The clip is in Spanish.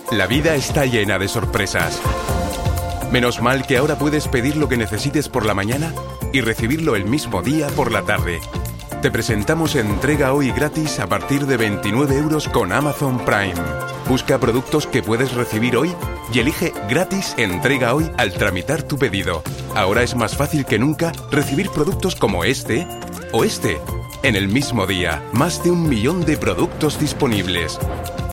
La vida está llena de sorpresas. Menos mal que ahora puedes pedir lo que necesites por la mañana y recibirlo el mismo día por la tarde. Te presentamos entrega hoy gratis a partir de 29 euros con Amazon Prime. Busca productos que puedes recibir hoy y elige gratis entrega hoy al tramitar tu pedido. Ahora es más fácil que nunca recibir productos como este o este en el mismo día. Más de 1 millón de productos disponibles.